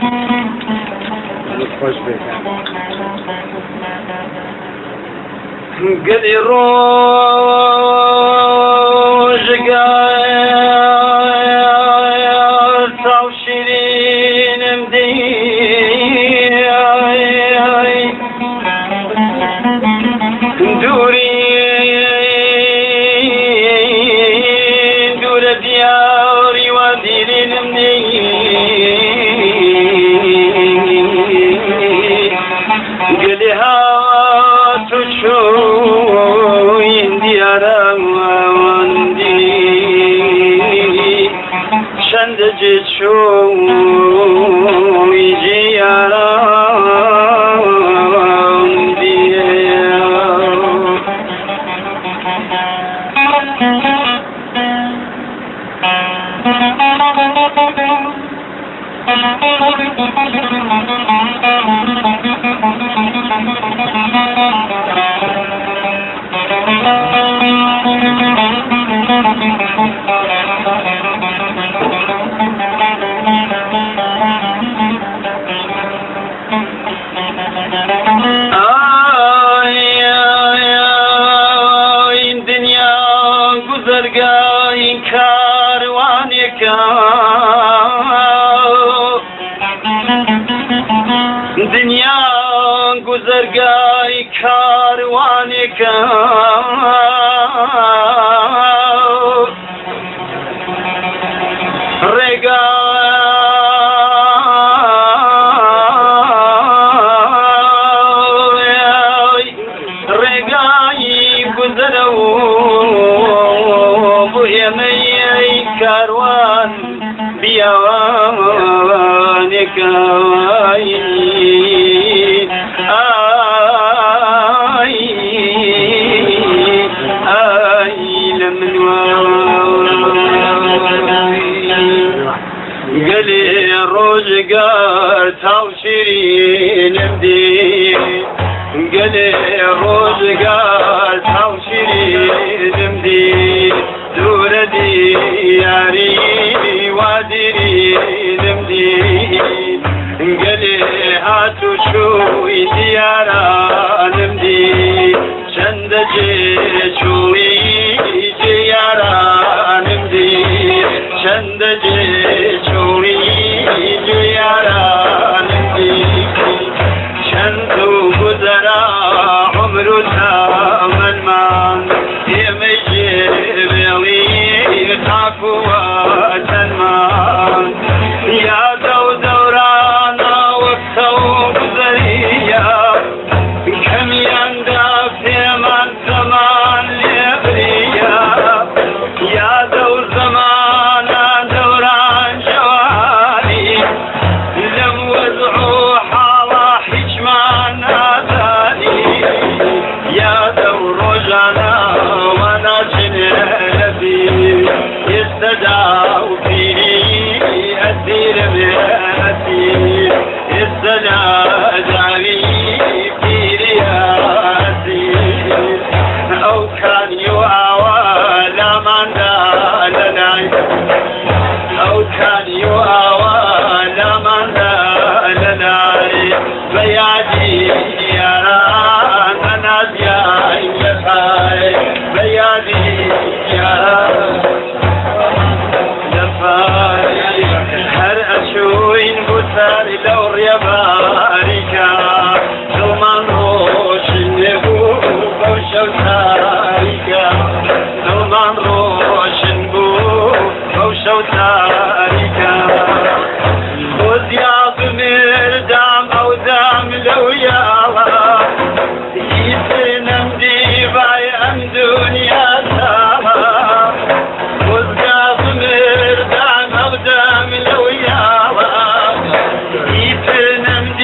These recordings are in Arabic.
خوش بك قلي روج قايت وشيرين مدي دوري دور دياري وديرين مدي قلي هات وشوين ديارا واندي شند جيت شوي جيارا واندي دنيا گذرگاهی کاروانێک دنیا گذرگاهی کاروانێک ڕێگا ڕێگایی گوزەرە و بۆ ئێمەی کاروان بیاوانێکە قلي روزقار تاوشيرين مدي قلي روزقار تاوشيرين مدي دور دياري واديرين مدي قلي هاتو شوي ديارا نمدي شند شوي ديارا نمدي شند شوي ديارا نمدي شند قدرا عمر تامن مان يمجي بيوي تاكوا تنمان يا دو دورانا وقتو بزريا كم يندى في من زمان لبريا يا دو زمان دوران جوالي لم وزعوا حالا حجمان آذاني يا دو رجانا وناجن نبي يستدعوا فيه الدير بأتي يستدعي في رياسي أو كان يؤوى لمن دالناي أو كان يؤوى لمن دالناي بيادي يران ناس يا يفاي بيادي يران يفاي هر أشوين بوتار لو ريباريكا ثمان روش النبو بوشو تاريكا ثمان روش النبو بوشو تاريكا خذ يا ضمير دام أو دام لو يالا يسنم دي باي أم دنيا سالا خذ يا ضمير دام أو دام لو يالا يسنم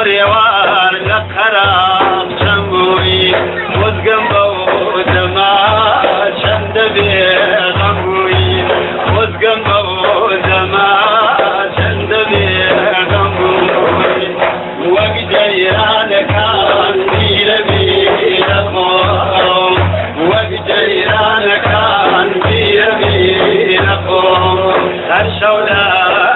وريوار لقرام شنبوي وزقنبو دما شندبي غنبوي وزقنبو دما شندبي غنبوي وقجيران كان بيربي لقوم وقجيران كان بيربي لقوم الشولا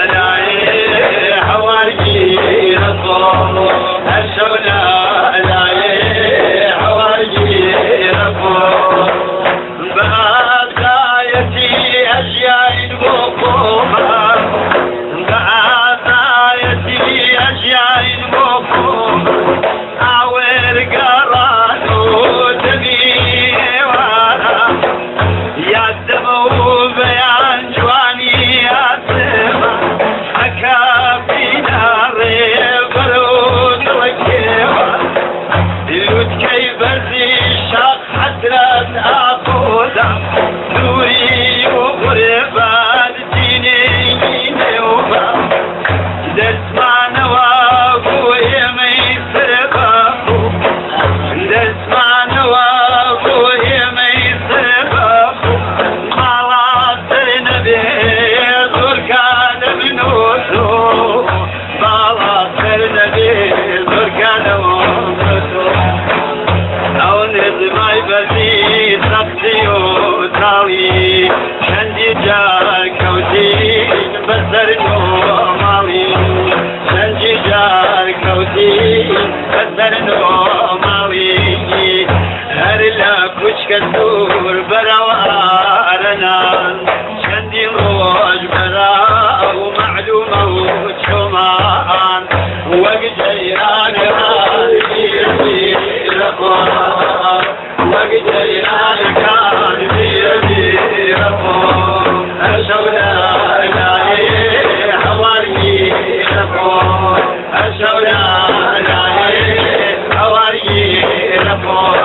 كالدور براوارنا شندي روج برا ومعلومة وشمان وقجيران غالي رقم وقجيران كان بيربي رقم الشولا لاي حواري رقم الشولا لاي حواري رقم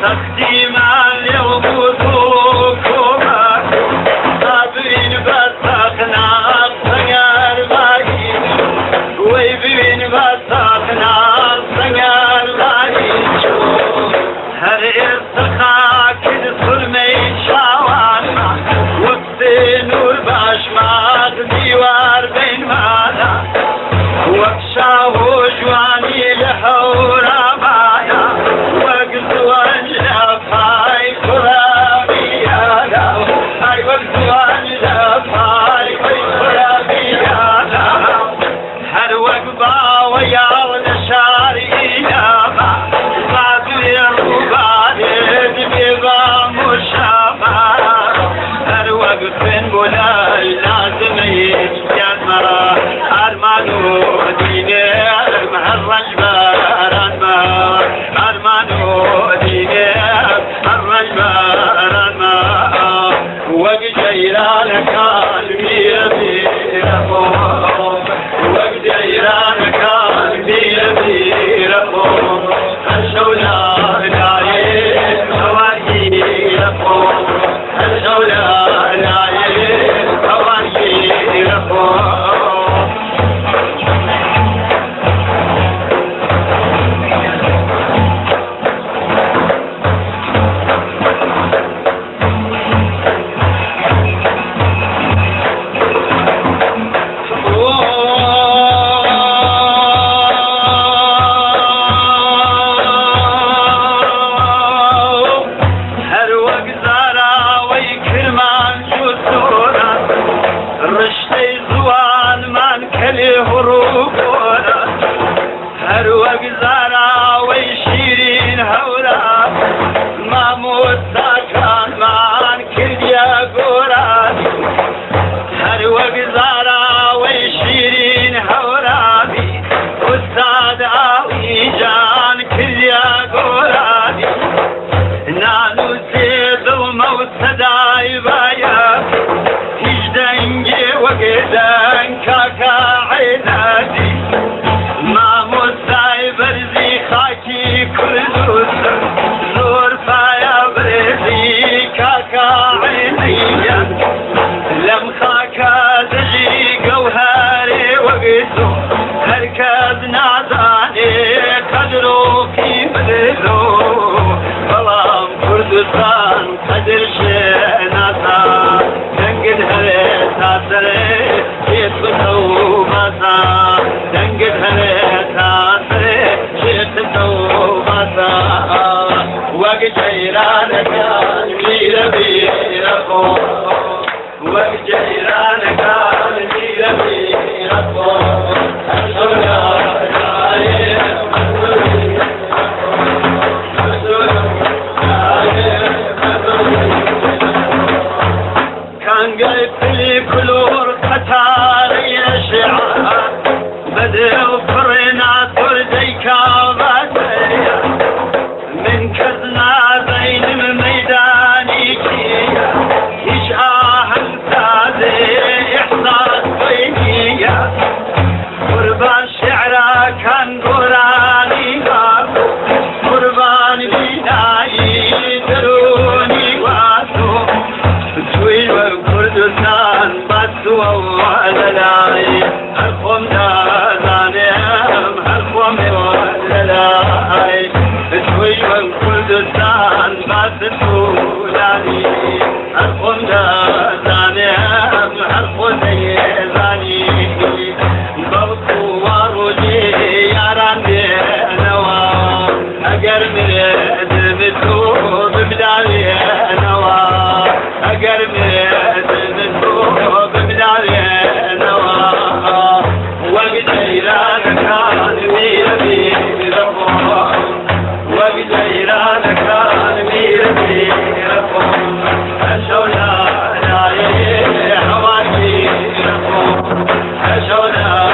سختي مع اليوم وذوقكما صابرين بساقنا الصغار باقي ويبين بساقنا الصغار باقي هر ارتخاك الظلمي شاوانا وقت نور باشماغ ديوار بين مانا وقشاه جواني لحورا بايا وقت وانجلا فاي قرابيانا اي وقت وانجلا فاي قرابيانا هر وقبا ويا نشارينا بعد الرباد بيضا مشابه هر وقت بولاي لازم يتجمع أرمانو ديني المهرج باران ما أرمانو ديني المهرج باران ما وقجيران قلبي بيرقوم وقجيران قلبي بيرقوم الشولا نايم هواجي لقوم الشولا نايم هواجي لقوم هر وقزارا ويشيرين هورا ما مستكان مان كرديا قوراني هر وقزارا ويشيرين هورا بي أستاذ آوي جان كرديا قوراني نانو زيد وموت صداي بايا هجدنجي وقدن كاكا عينادي ما مستعي برزي خاكي كردوس زور فايا برزي كاكا عينيا لم خاكا دجي قوهاري وقتو هركز نازاني قدرو في بلدو بلام كردستان قدر شناسا دنقل هريتا سري يتبتو باسا دنقل هريتا سري يتبتو باسا وقجيران كان مير بيرقو وقجيران كان مير بيرقو الشولا كان قلت لي كلور قتاري شعار بدأوا فرنا ترديكا باتيا من كذنا بين الميدان كيا يشعاه التازي إحساس بينيا قربان شعرا كان قراني بابو قربان بناي دروني واسو توي وكردستان بسوا وعللاي هرقوم دازانيم هرقوم وعللاي توي وكردستان بسولاني هرقوم دازانيم هرقوم ديزاني بغطو واروجي ياران بينوا اگر مرد بتو ببدالي نوا اگر مرد بتو ببدالي نوا وقجيران كان مير بيرقو وقجيران كان مير بيرقو الشولا نايم هواجي لقو الشولا